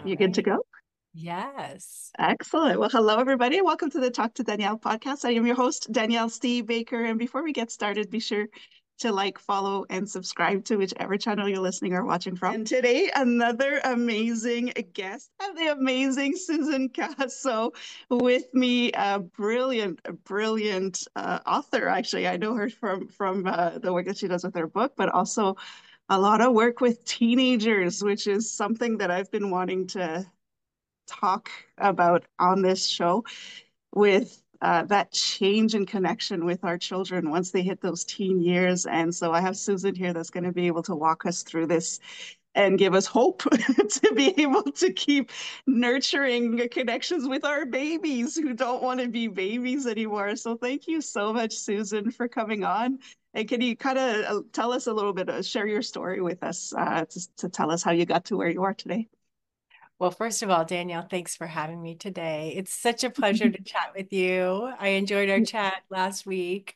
You good to right. go? Yes. Excellent. Well, hello, everybody. Welcome to the Talk to Danielle podcast. I am your host, Danielle Steve Baker. And before we get started, be sure to like, follow, and subscribe to whichever channel you're listening or watching from. And today, another amazing guest, the amazing Susan Casso with me, a brilliant author. Actually, I know her from the work that she does with her book, but also a lot of work with teenagers, which is something that I've been wanting to talk about on this show with that change in connection with our children once they hit those teen years. And so I have Susan here that's going to be able to walk us through this and give us hope to be able to keep nurturing connections with our babies who don't want to be babies anymore. So thank you so much, Susan, for coming on. And can you kind of tell us a little bit, share your story with us to tell us how you got to where you are today? Well, first of all, Danielle, thanks for having me today. It's such a pleasure to chat with you. I enjoyed our chat last week.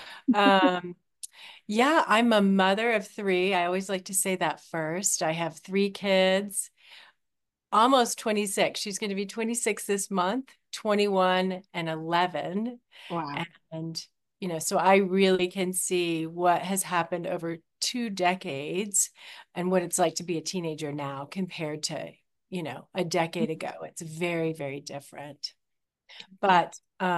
Um, yeah, I'm a mother of three. I always like to say that first. I have three kids, almost 26. She's going to be 26 this month, 21 and 11. Wow. And, so I really can see what has happened over 2 decades and what it's like to be a teenager now compared to, a decade ago. It's very, very different. But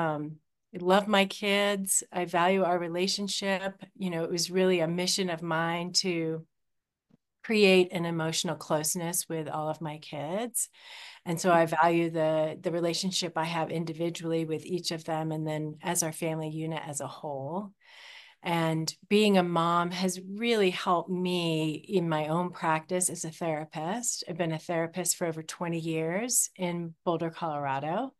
I love my kids. I value our relationship. It was really a mission of mine to create an emotional closeness with all of my kids. And so I value the relationship I have individually with each of them and then as our family unit as a whole. And being a mom has really helped me in my own practice as a therapist. I've been a therapist for over 20 years in Boulder, Colorado,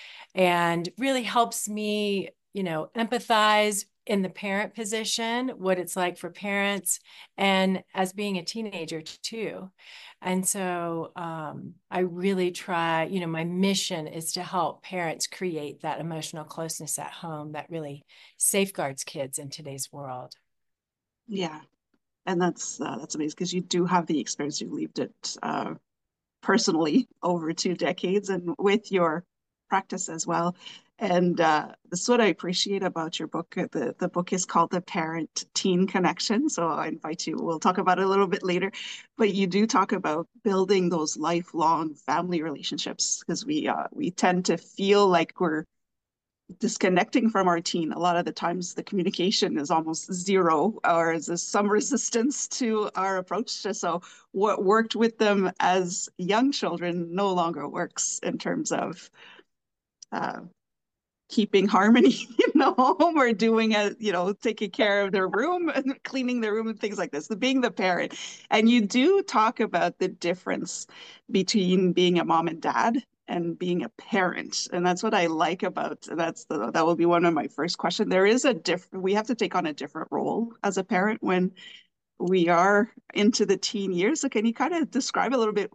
and really helps me, empathize in the parent position, what it's like for parents, and as being a teenager too. And so I really try, my mission is to help parents create that emotional closeness at home that really safeguards kids in today's world. Yeah. And that's amazing because you do have the experience. You lived it personally over 2 decades and with your practice as well. And this is what I appreciate about your book. The book is called The Parent Teen Connection. So I invite you, we'll talk about it a little bit later. But you do talk about building those lifelong family relationships because we tend to feel like we're disconnecting from our teen. A lot of the times the communication is almost zero, or there's some resistance to our approach. So what worked with them as young children no longer works in terms of uh, keeping harmony in the home or doing taking care of their room and cleaning their room and things like this, the being the parent. And you do talk about the difference between being a mom and dad and being a parent. And that's what I like about that will be one of my first questions. There is a different, we have to take on a different role as a parent when we are into the teen years. So can you kind of describe a little bit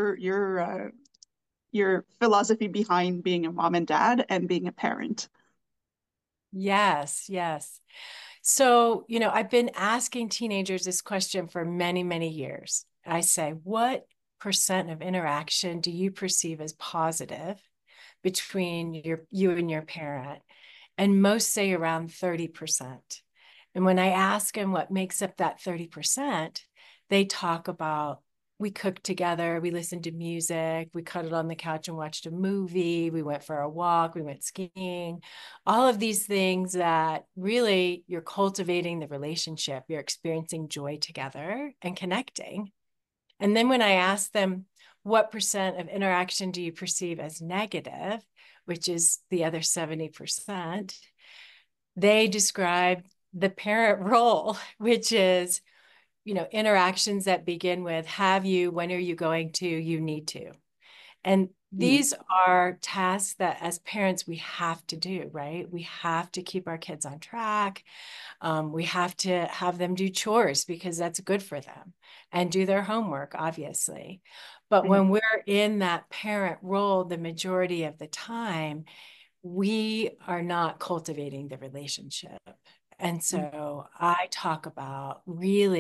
your philosophy behind being a mom and dad and being a parent? Yes, yes. So, I've been asking teenagers this question for many, many years. I say, what percent of interaction do you perceive as positive between you and your parent? And most say around 30%. And when I ask them what makes up that 30%, they talk about we cooked together, we listened to music, we cuddled on the couch and watched a movie, we went for a walk, we went skiing, all of these things that really you're cultivating the relationship, you're experiencing joy together and connecting. And then when I ask them, what percent of interaction do you perceive as negative, which is the other 70%, they describe the parent role, which is, interactions that begin with have you, when are you going to, you need to. And Mm. these are tasks that as parents we have to do, right? We have to keep our kids on track. We have to have them do chores because that's good for them and do their homework, obviously. But Yeah. when we're in that parent role, the majority of the time, we are not cultivating the relationship. And Mm. so I talk about really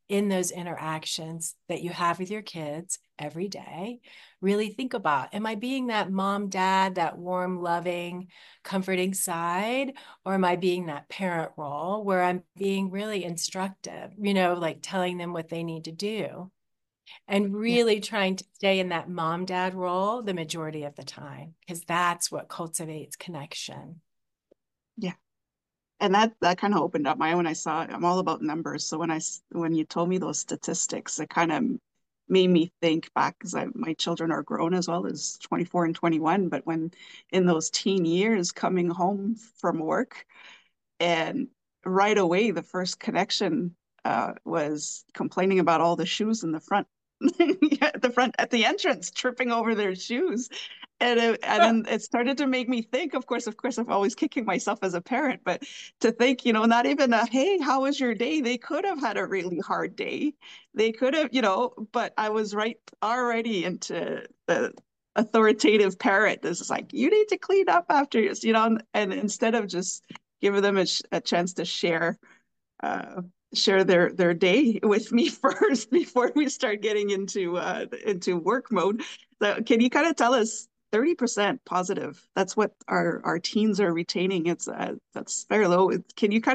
in those interactions that you have with your kids every day, really think about, am I being that mom, dad, that warm, loving, comforting side? Or am I being that parent role where I'm being really instructive, like telling them what they need to do? And Yeah. really trying to stay in that mom dad role the majority of the time, because that's what cultivates connection. Yeah. And that kind of opened up my when I saw I'm all about numbers. So when you told me those statistics, it kind of made me think back because my children are grown as well as 24 and 21. But when in those teen years coming home from work, and right away the first connection was complaining about all the shoes in the front at the front at the entrance, tripping over their shoes. And then it started to make me think, of course, I'm always kicking myself as a parent, but to think, not even a, hey, how was your day? They could have had a really hard day. They could have, but I was right already into the authoritative parent. This is like, you need to clean up after and instead of just giving them a chance to uh, share their day with me first before we start getting into work mode. So can you kind of tell us 30% positive? That's what our teens are retaining. That's very low. Can you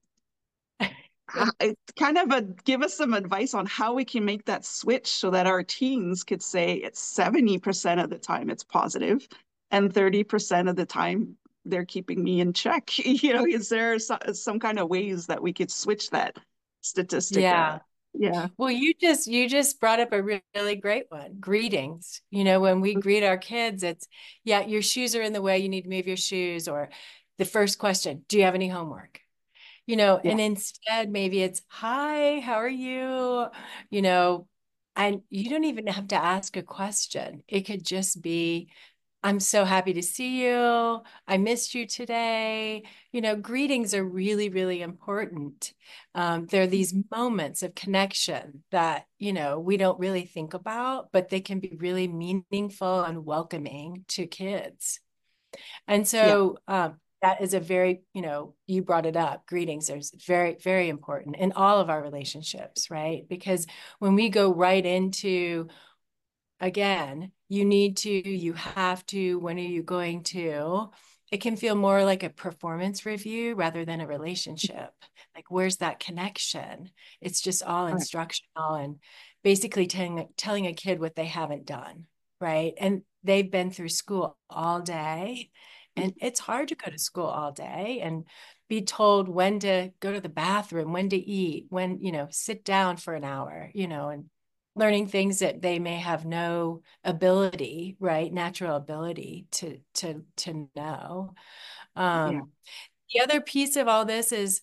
give us some advice on how we can make that switch so that our teens could say it's 70% of the time it's positive and 30% of the time they're keeping me in check. Is there some kind of ways that we could switch that statistic? Yeah. Yeah. Well, you just brought up a really great one. Greetings. When we greet our kids, it's, yeah, your shoes are in the way, you need to move your shoes. Or the first question, do you have any homework? Yeah. And instead maybe it's, hi, how are you? You know, and you don't even have to ask a question. It could just be, I'm so happy to see you. I missed you today. Greetings are really, really important. There are these moments of connection that, we don't really think about, but they can be really meaningful and welcoming to kids. And Yeah. so that is a very, you brought it up. Greetings are very, very important in all of our relationships, right? Because when we go right into, again, you have to, when are you going to? It can feel more like a performance review rather than a relationship. Like, where's that connection? It's just all All right. instructional and basically telling a kid what they haven't done, right? And they've been through school all day, and it's hard to go to school all day and be told when to go to the bathroom, when to eat, when, sit down for an hour, and learning things that they may have no ability, right? Natural ability to know. Yeah. Um, the other piece of all this is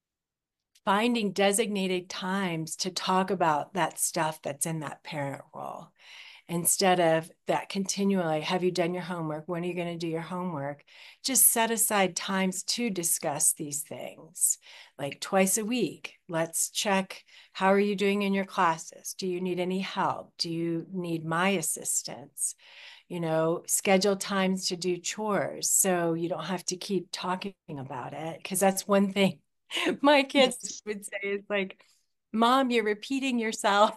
finding designated times to talk about that stuff that's in that parent role instead of that continually, have you done your homework? When are you going to do your homework? Just set aside times to discuss these things, like twice a week. Let's check, how are you doing in your classes? Do you need any help? Do you need my assistance? Schedule times to do chores so you don't have to keep talking about it. Because that's one thing my kids would say is like, Mom, you're repeating yourself.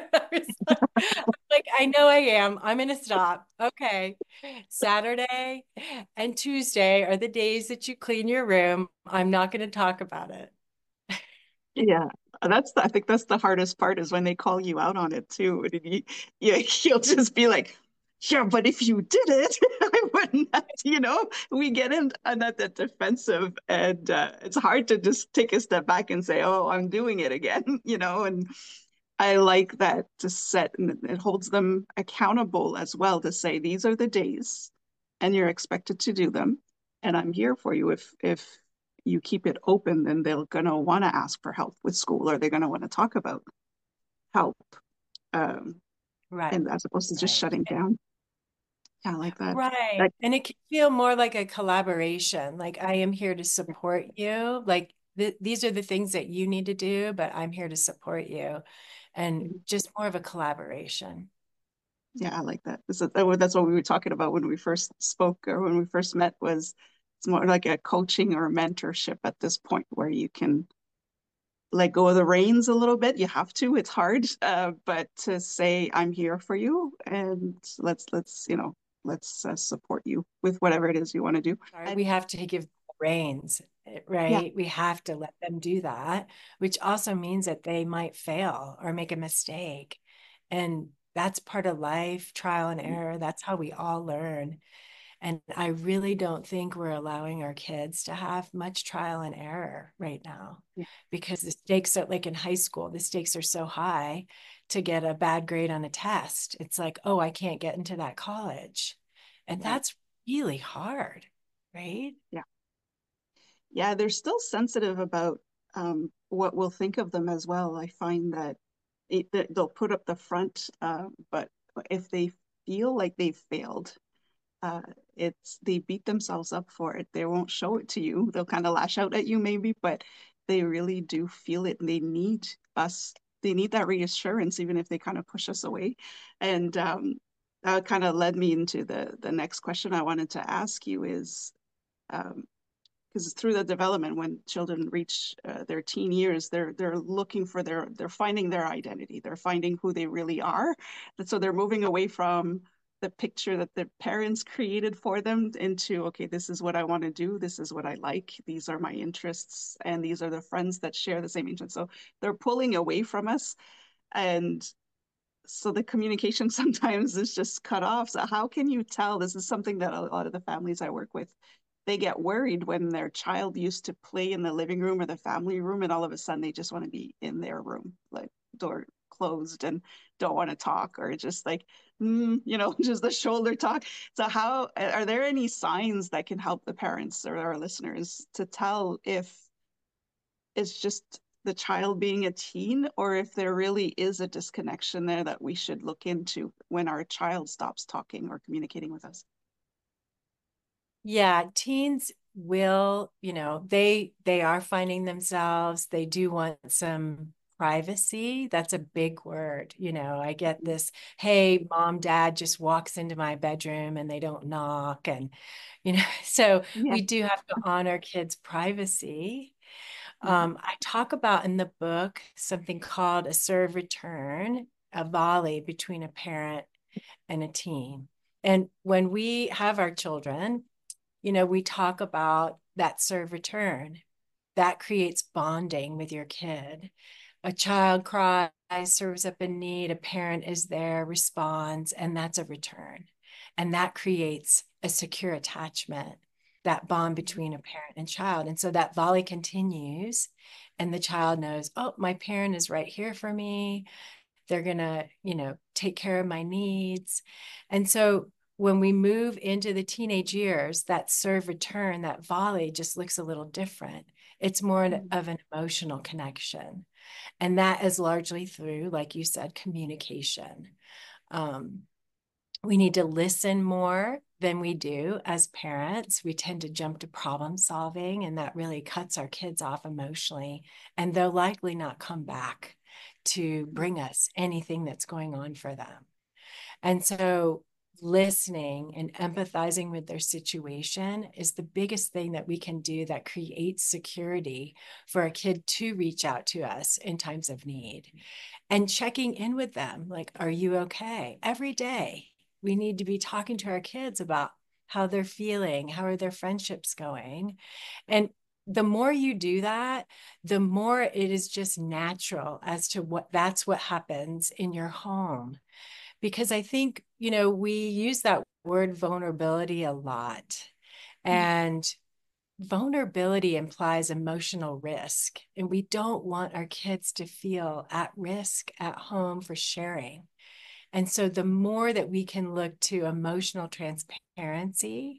Like, I know I am. I'm going to stop. Okay. Saturday and Tuesday are the days that you clean your room. I'm not going to talk about it. Yeah, I think that's the hardest part is when they call you out on it too. And you'll just be like, yeah, but if you did it, I wouldn't have, we get in at the defensive and it's hard to just take a step back and say, oh, I'm doing it again, and I like that to set and it holds them accountable as well to say these are the days and you're expected to do them. And I'm here for you. If you keep it open, then they're gonna want to ask for help with school or they're gonna want to talk about help. Um, Right. and as opposed to just Right. shutting down. Yeah, I like that. Right. That And it can feel more like a collaboration. Like, I am here to support you. Like, these are the things that you need to do, but I'm here to support you. And just more of a collaboration. yeah, I like that. That's what we were talking about when we first spoke or when we first met was it's more like a coaching or a mentorship at this point where you can let go of the reins a little bit. You have to, it's hard, but to say, I'm here for you and let's, let's support you with whatever it is you want to do. Sorry, we And have to give reins, yeah, right? We have to let them do that, which also means that they might fail or make a mistake. And that's part of life, trial and error. That's how we all learn. And I really don't think we're allowing our kids to have much trial and error right now yeah, because the stakes are like in high school, the stakes are so high to get a bad grade on a test. It's like, oh, I can't get into that college. And right. that's really hard, right? Yeah. Yeah, they're still sensitive about what we'll think of them as well. I find that they'll put up the front, but if they feel like they've failed, uh, it's they beat themselves up for it. They won't show it to you. They'll kind of lash out at you maybe, but they really do feel it and they need us. They need that reassurance, even if they kind of push us away. And that kind of led me into the next question I wanted to ask you is um, because through the development, when children reach their teen years, they're looking for they're finding their identity, they're finding who they really are, and so they're moving away from the picture that their parents created for them into, okay, this is what I want to do, this is what I like, these are my interests, and these are the friends that share the same interests. So they're pulling away from us, and so the communication sometimes is just cut off. So how can you tell? This is something that a lot of the families I work with, they get worried when their child used to play in the living room or the family room, and all of a sudden they just want to be in their room, like door closed and don't want to talk, or just like, just the shoulder talk. So how are there any signs that can help the parents or our listeners to tell if it's just the child being a teen, or if there really is a disconnection there that we should look into when our child stops talking or communicating with us? Yeah, teens will, they are finding themselves. They do want some privacy. That's a big word. I get this, hey, mom, dad just walks into my bedroom and they don't knock. And, so Yeah. we do have to honor kids' privacy. Mhm. I talk about in the book something called a serve return, a volley between a parent and a teen. And when we have our children, we talk about that serve return. That creates bonding with your kid. A child cries, serves up a need, a parent is there, responds, and that's a return. And that creates a secure attachment, that bond between a parent and child. And so that volley continues, and the child knows, oh, my parent is right here for me. They're going to, take care of my needs. And so when we move into the teenage years, that serve return, that volley just looks a little different. It's more Mhm. of an emotional connection. And that is largely through, like you said, communication. Um, we need to listen more than we do as parents. We tend to jump to problem solving, and that really cuts our kids off emotionally. And they'll likely not come back to bring us anything that's going on for them. And so, listening and empathizing with their situation is the biggest thing that we can do that creates security for a kid to reach out to us in times of need, and checking in with them like, are you okay? Every day we need to be talking to our kids about how they're feeling, how are their friendships going. And the more you do that, the more it is just natural as to what happens in your home. Because I think, we use that word vulnerability a lot. And vulnerability implies emotional risk, and we don't want our kids to feel at risk at home for sharing. And so, the more that we can look to emotional transparency,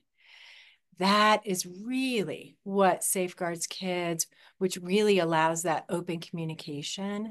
that is really what safeguards kids, which really allows that open communication,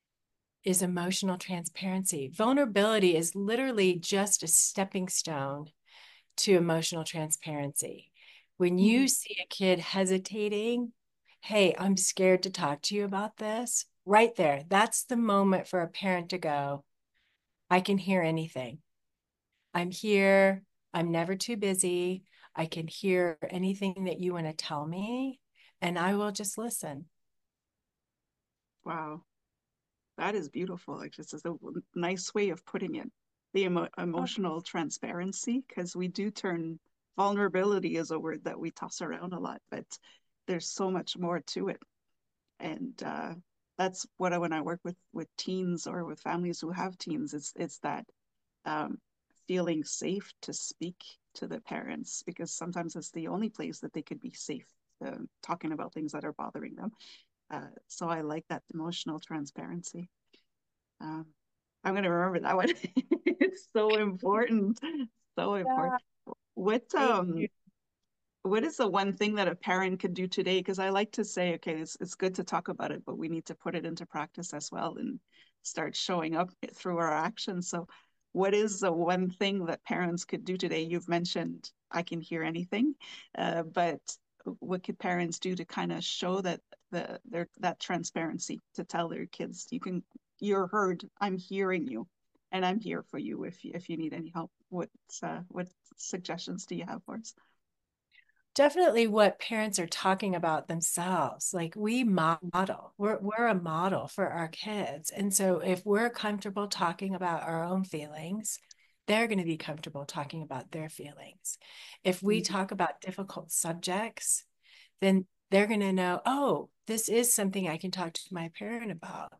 is emotional transparency. Vulnerability is literally just a stepping stone to emotional transparency. When you Mhm. see a kid hesitating, hey, I'm scared to talk to you about this, right there, that's the moment for a parent to go, I can hear anything. I'm here. I'm never too busy. I can hear anything that you want to tell me, and I will just listen. Wow. That is beautiful. Like, just as a nice way of putting it. The emotional transparency, because we do turn vulnerability is a word that we toss around a lot, but there's so much more to it. And that's what when I work with teens or with families who have teens, it's that um, feeling safe to speak to the parents because sometimes it's the only place that they could be safe talking about things that are bothering them. So I like that emotional transparency. Um, I'm going to remember that one. It's so important. So important. Yeah, What thank you. what is the one thing that a parent could do today? Because I like to say, okay, it's good to talk about it, but we need to put it into practice as well and start showing up through our actions. So, what is the one thing that parents could do today? You've mentioned I can hear anything, but what could parents do to kind of show that that transparency to tell their kids you're heard, I'm hearing you, and I'm here for you if you need any help. What suggestions do you have for us? Definitely what parents are talking about themselves. Like we model, we're a model for our kids. And so if we're comfortable talking about our own feelings, they're going to be comfortable talking about their feelings. If we Mhm. talk about difficult subjects, then they're going to know, oh, this is something I can talk to my parent about.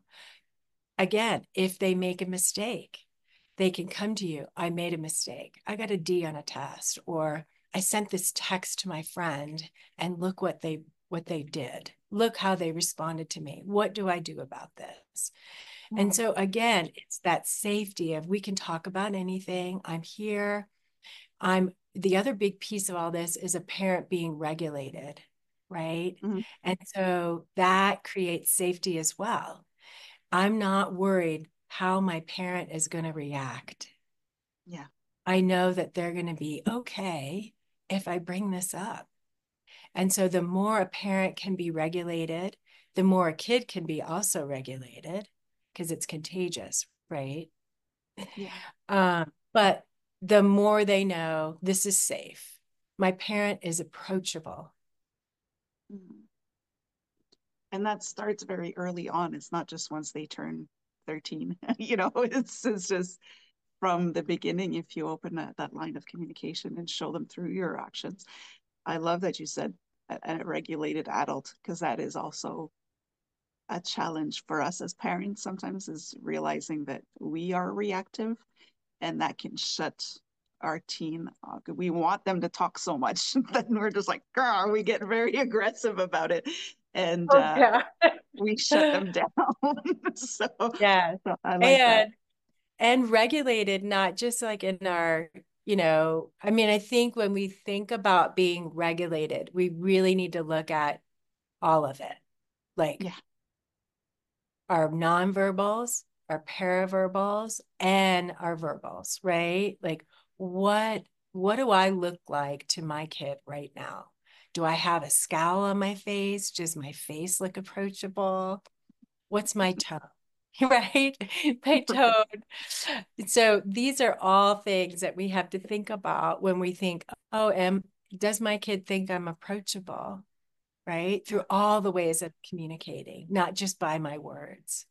Again, if they make a mistake, they can come to you. I made a mistake. I got a D on a test, or I sent this text to my friend and look what they did. Look how they responded to me. What do I do about this? And Wow. so again, it's that safety of we can talk about anything. I'm here. I'm the other big piece of all this is a parent being regulated, right? Mhm. And so that creates safety as well. I'm not worried how my parent is going to react. Yeah. I know that they're going to be okay if I bring this up. And so the more a parent can be regulated, the more a kid can be also regulated because it's contagious, right? Yeah. But the more they know this is safe, my parent is approachable. Mhm. And that starts very early on. It's not just once they turn 13. It's just from the beginning if you open that line of communication and show them through your actions. I love that you said a regulated adult because that is also a challenge for us as parents sometimes is realizing that we are reactive and that can shut our teen off. We want them to talk so much that we're just like, girl, we get very aggressive about it. And Oh, yeah. we shut them down. so, Yeah. so I like that. And regulated, not just like in our, I mean, I think when we think about being regulated, we really need to look at all of it, like Yeah. our nonverbals, our paraverbals, and our verbals, right? Like what do I look like to my kid right now? Do I have a scowl on my face? Does my face look approachable? What's my tone? Right? My tone. So these are all things that we have to think about when we think, oh, does my kid think I'm approachable? Right? Yeah. Through all the ways of communicating, not just by my words.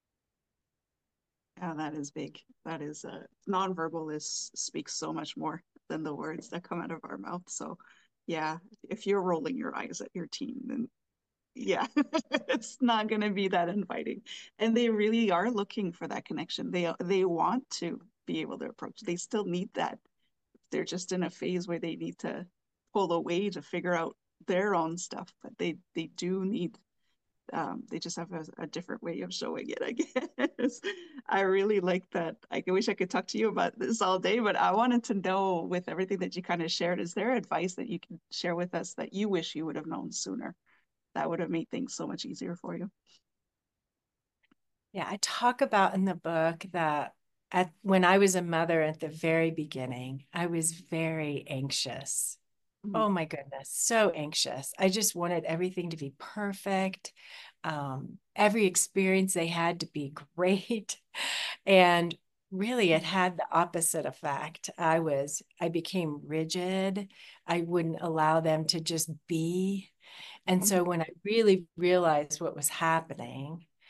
Yeah, that is big. That is nonverbal is speaks so much more than the words that come out of our mouth. So yeah, if you're rolling your eyes at your teen, then yeah, it's not going to be that inviting. And they really are looking for that connection. They want to be able to approach. They still need that. They're just in a phase where they need to pull away to figure out their own stuff, but they do need they just have a different way of showing it, I guess. I really like that. I wish I could talk to you about this all day, but I wanted to know with everything that you kind of shared, is there advice that you can share with us that you wish you would have known sooner? That would have made things so much easier for you. Yeah, I talk about in the book that when I was a mother at the very beginning, I was very anxious. Mhm. Oh my goodness, so anxious. I just wanted everything to be perfect. Every experience they had to be great. And really, it had the opposite effect. I became rigid. I wouldn't allow them to just be. And Mhm. so when I really realized what was happening,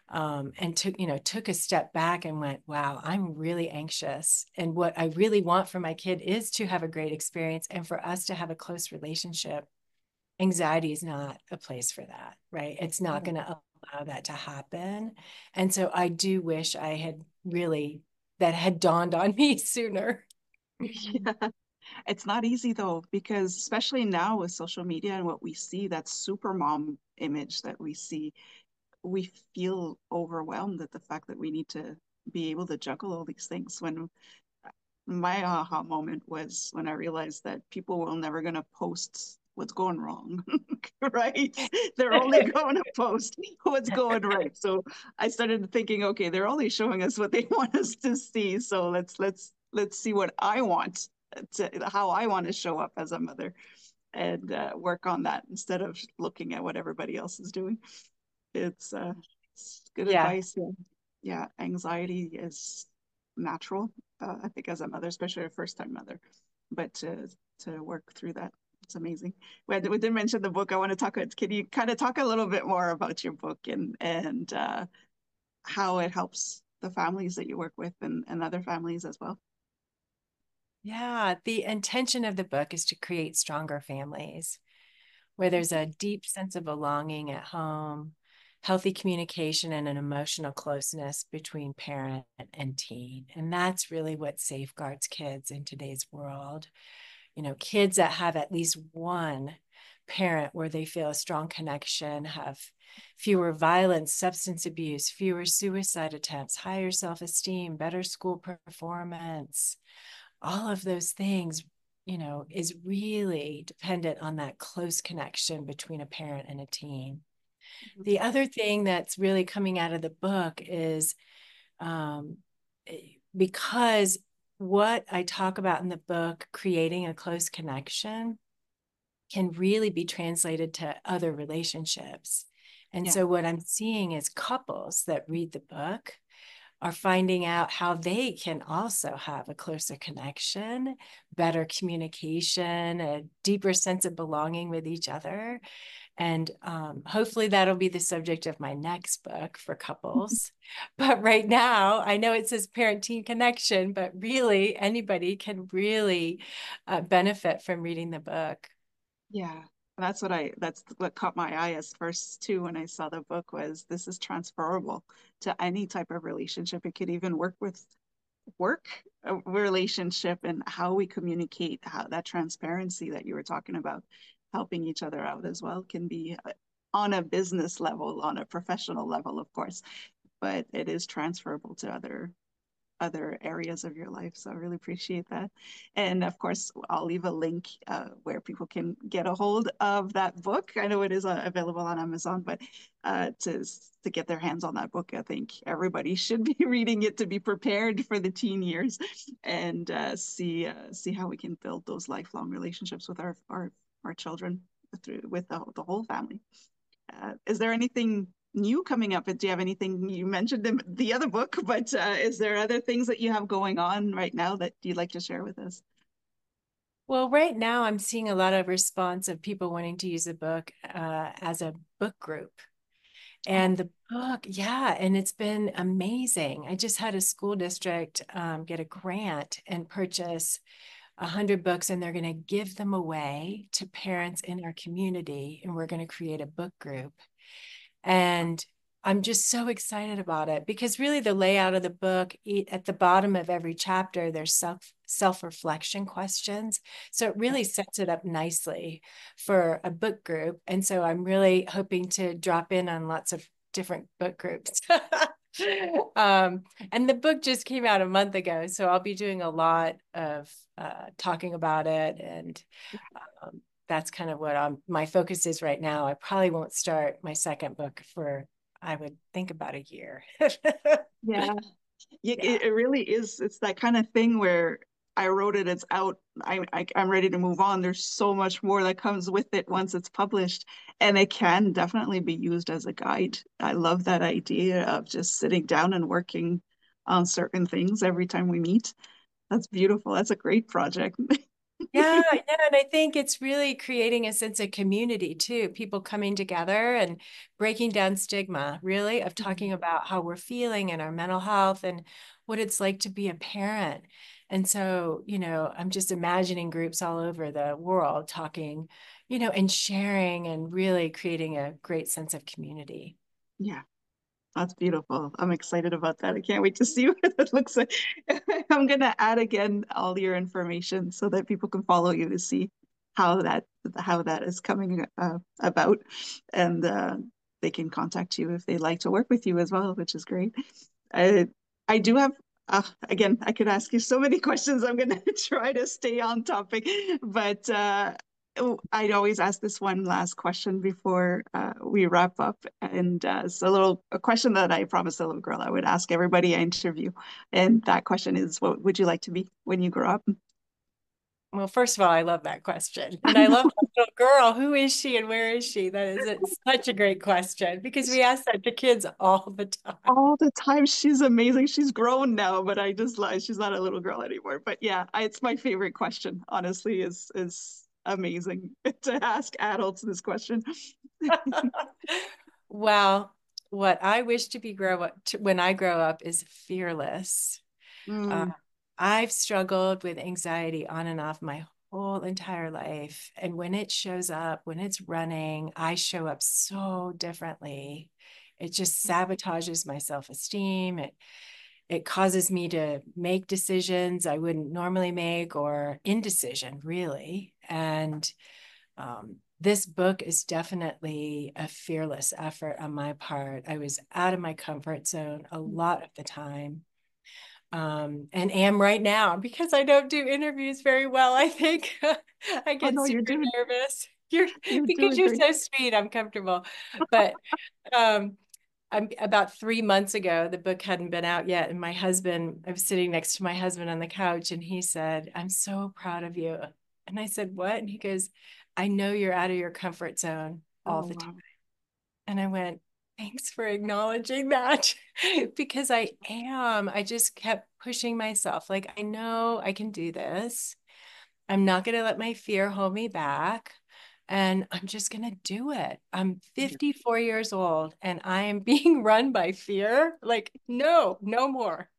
and took a step back and went, wow, I'm really anxious. And what I really want for my kid is to have a great experience and for us to have a close relationship. Anxiety is not a place for that, right? It's not going to allow that to happen. And so I do wish I had really, that had dawned on me sooner. Yeah. It's not easy though, because especially now with social media and what we see, that super mom image that we see, we feel overwhelmed at the fact that we need to be able to juggle all these things. When my aha moment was when I realized that people were never going to post what's going wrong, right? They're only going to post what's going right. So I started thinking, okay, they're only showing us what they want us to see. So let's see what I want how I want to show up as a mother and work on that instead of looking at what everybody else is doing. It's good Yeah. advice. Yeah. Yeah, anxiety is natural, I think, as a mother, especially a first-time mother. But to work through that, it's amazing. We did mention the book. I want to talk. Can you kind of talk a little bit more about your book and how it helps the families that you work with and other families as well? Yeah. The intention of the book is to create stronger families where there's a deep sense of belonging at home, healthy communication, and an emotional closeness between parent and teen. And that's really what safeguards kids in today's world. Kids that have at least one parent where they feel a strong connection, have fewer violence, substance abuse, fewer suicide attempts, higher self-esteem, better school performance, all of those things, is really dependent on that close connection between a parent and a teen. The other thing that's really coming out of the book is um, because what I talk about in the book, creating a close connection, can really be translated to other relationships. And Yeah. so, what I'm seeing is couples that read the book are finding out how they can also have a closer connection, better communication, a deeper sense of belonging with each other. And hopefully that'll be the subject of my next book for couples. But right now, I know it says parent-teen connection, but really anybody can really benefit from reading the book. Yeah, that's what caught my eye as first too when I saw the book was this is transferable to any type of relationship. It could even work with work relationship and how we communicate, how that transparency that you were talking about, helping each other out as well can be on a business level, on a professional level, of course, but it is transferable to other areas of your life. So I really appreciate that. And of course, I'll leave a link where people can get a hold of that book. I know it is available on Amazon, but to get their hands on that book, I think everybody should be reading it to be prepared for the teen years and see how we can build those lifelong relationships with our children through with the whole family. Is there anything new coming up? Do you have anything you mentioned in the other book, but is there other things that you have going on right now that you'd like to share with us? Well, right now I'm seeing a lot of response of people wanting to use the book as a book group. Oh, And the book, yeah, and it's been amazing. I just had a school district get a grant and purchase 100 books, and they're going to give them away to parents in our community. And we're going to create a book group. And I'm just so excited about it because really the layout of the book, at the bottom of every chapter, there's self-reflection questions. So it really sets it up nicely for a book group. And so I'm really hoping to drop in on lots of different book groups. And the book just came out a month ago, so I'll be doing a lot of talking about it, and that's kind of what my focus is right now. I probably won't start my second book for, I would think, about a year. yeah. Yeah, Yeah. it really is. It's that kind of thing where I wrote it, it's out. I'm ready to move on. There's so much more that comes with it once it's published, and it can definitely be used as a guide. I love that idea of just sitting down and working on certain things every time we meet. That's beautiful. That's a great project. Yeah, yeah, and I think it's really creating a sense of community too, people coming together and breaking down stigma, really, of talking about how we're feeling and our mental health and what it's like to be a parent. And so, I'm just imagining groups all over the world talking, and sharing and really creating a great sense of community. Yeah. That's beautiful. I'm excited about that. I can't wait to see what it looks like. I'm gonna add again all your information so that people can follow you to see how that is coming about, and they can contact you if they'd like to work with you as well, which is great. I I do have again, I could ask you so many questions. I'm gonna try to stay on topic, but I'd always ask this one last question before we wrap up, and it's a question that I promised the little girl I would ask everybody I interview, and that question is, what would you like to be when you grow up? Well, first of all, I love that question. I And I love know that little girl. Who is she and where is she? That is such a great question because we ask that to kids all the time. all the time. She's amazing. She's grown now, but I just lie. She's not a little girl anymore. But yeah, it's my favorite question. Honestly, is amazing to ask adults this question. Well, what I wish to be grow up to, when I grow up is fearless. Uh, Mm, I've struggled with anxiety on and off my whole entire life. And when it shows up, when it's running, I show up so differently. It just sabotages my self-esteem. It causes me to make decisions I wouldn't normally make or indecision, really. And this book is definitely a fearless effort on my part. I was out of my comfort zone a lot of the time, and am right now because I don't do interviews very well. I think I oh get no, super nervous. You're you're because doing you're great. so sweet, I'm comfortable. But um, I'm about 3 months ago, the book hadn't been out yet, and I was sitting next to my husband on the couch, and he said, "I'm so proud of you." And I said, "What?" And he goes, "I know you're out of your comfort zone all Oh the time." wow. And I went, "Thanks for acknowledging that." Because I am. I just kept pushing myself. Like, I know I can do this. I'm not going to let my fear hold me back. And I'm just going to do it. I'm 54 years old and I am being run by fear. Like, no, no more.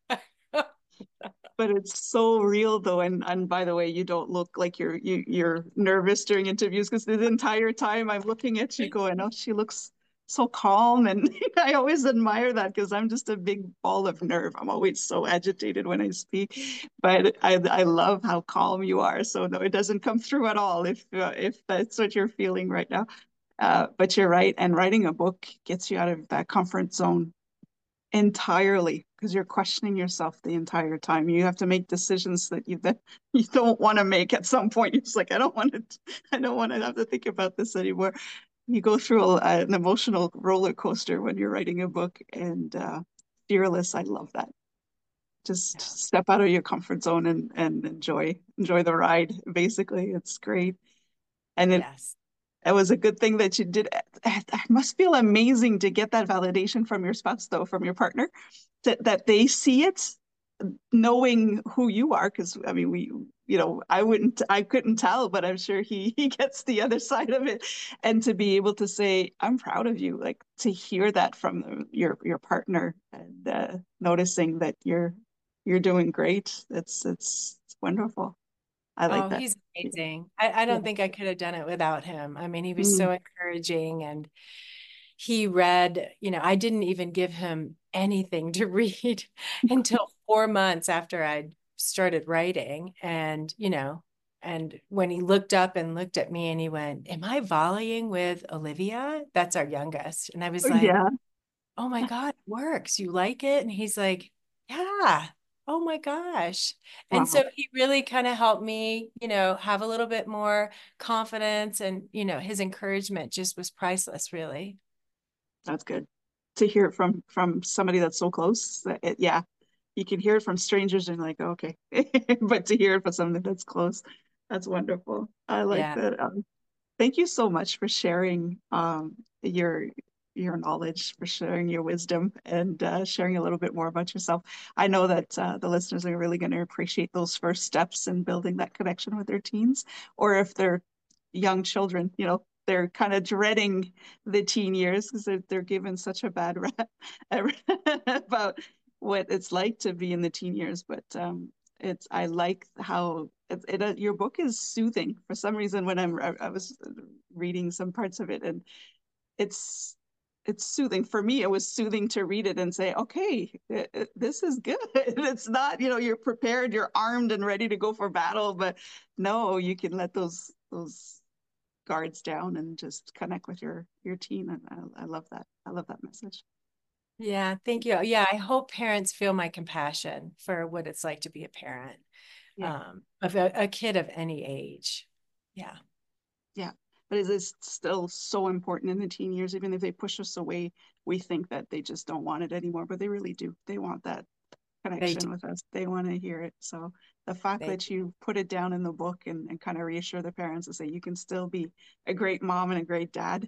But it's so real though, and by the way, you don't look like you're nervous during interviews, because the entire time I'm looking at you going, oh, she looks so calm, and I always admire that because I'm just a big ball of nerve. I'm always so agitated when I speak, but I love how calm you are. So no, it doesn't come through at all if that's what you're feeling right now. But you're right, and writing a book gets you out of that comfort zone entirely, because you're questioning yourself the entire time. You have to make decisions that you don't want to make at some point. It's like, I don't want to have to think about this anymore. You go through an emotional roller coaster when you're writing a book, and fearless. I love that. Just Yeah. step out of your comfort zone and enjoy the ride. Basically, it's great. And Yes. it was a good thing that you did. It must feel amazing to get that validation from your spouse, though, from your partner, that they see it, knowing who you are. Because I mean, I couldn't tell, but I'm sure he gets the other side of it, and to be able to say, "I'm proud of you," like to hear that from your partner, and noticing that you're doing great. It's wonderful. I like Oh, that. he's amazing. I Yeah. don't think I could have done it without him. I mean, he was Mm. so encouraging and he read, I didn't even give him anything to read until 4 months after I'd started writing. And when he looked up and looked at me and he went, "Am I volleying with Olivia?" That's our youngest. And I was like, Yeah. "Oh my God, it works. You like it?" And he's like, "Yeah. Oh my gosh." And Wow. so he really kind of helped me, have a little bit more confidence. And, his encouragement just was priceless, really. That's good to hear it from somebody that's so close. Yeah, you can hear it from strangers and like, okay, but to hear it from somebody that's close, that's wonderful. I like Yeah. that. Thank you so much for sharing your your knowledge, for sharing your wisdom, and sharing a little bit more about yourself. I know that the listeners are really going to appreciate those first steps in building that connection with their teens, or if they're young children, they're kind of dreading the teen years because they're given such a bad rap about what it's like to be in the teen years. But I like how your book is soothing for some reason. When I was reading some parts of it, and it's soothing for me. It was soothing to read it and say, okay, this is good. It's not, you're prepared, you're armed and ready to go for battle, but no, you can let those guards down and just connect with your teen. And I love that. I love that message. Yeah, thank you. Yeah, I hope parents feel my compassion for what it's like to be a parent, Yeah. of a kid of any age. Yeah. Yeah. But it is still so important in the teen years. Even if they push us away, we think that they just don't want it anymore, but they really do. They want that They do. connection with us. They want to hear it. So the fact They that you put it down in the book and kind of reassure the parents and say you can still be a great mom and a great dad,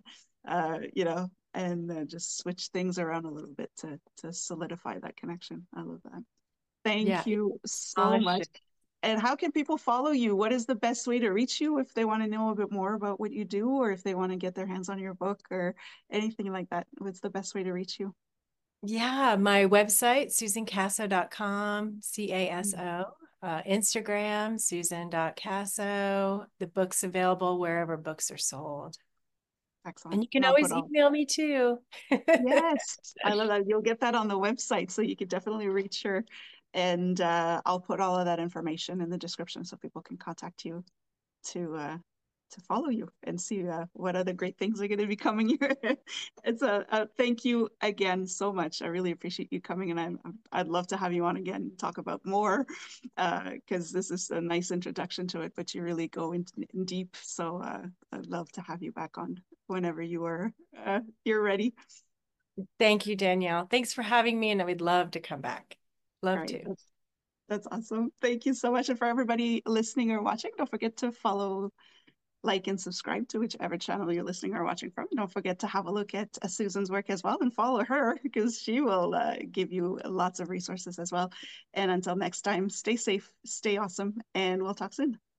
and just switch things around a little bit to solidify that connection. I love that. Yeah, Thank it's you so much. astonishing. And how can people follow you? What is the best way to reach you if they want to know a bit more about what you do, or if they want to get their hands on your book or anything like that? What's the best way to reach you? Yeah, my website, susancasso.com, CASO. Instagram, susan.casso. The book's available wherever books are sold. And Excellent. you can And I'll put always all email me too. Yes, I love that. You'll get that on the website, so you could definitely reach her. And I'll put all of that information in the description so people can contact you to follow you and see what other great things are going to be coming here. It's a thank you again so much. I really appreciate you coming, and I'd love to have you on again and talk about more because this is a nice introduction to it, but you really go in deep. So I'd love to have you back on whenever you're ready. Thank you, Danielle. Thanks for having me, and I would love to come back. All Love right, to. that's awesome. Thank you so much. And for everybody listening or watching, don't forget to follow, like, and subscribe to whichever channel you're listening or watching from. Don't forget to have a look at Susan's work as well and follow her because she will give you lots of resources as well. And until next time, stay safe, stay awesome, and we'll talk soon.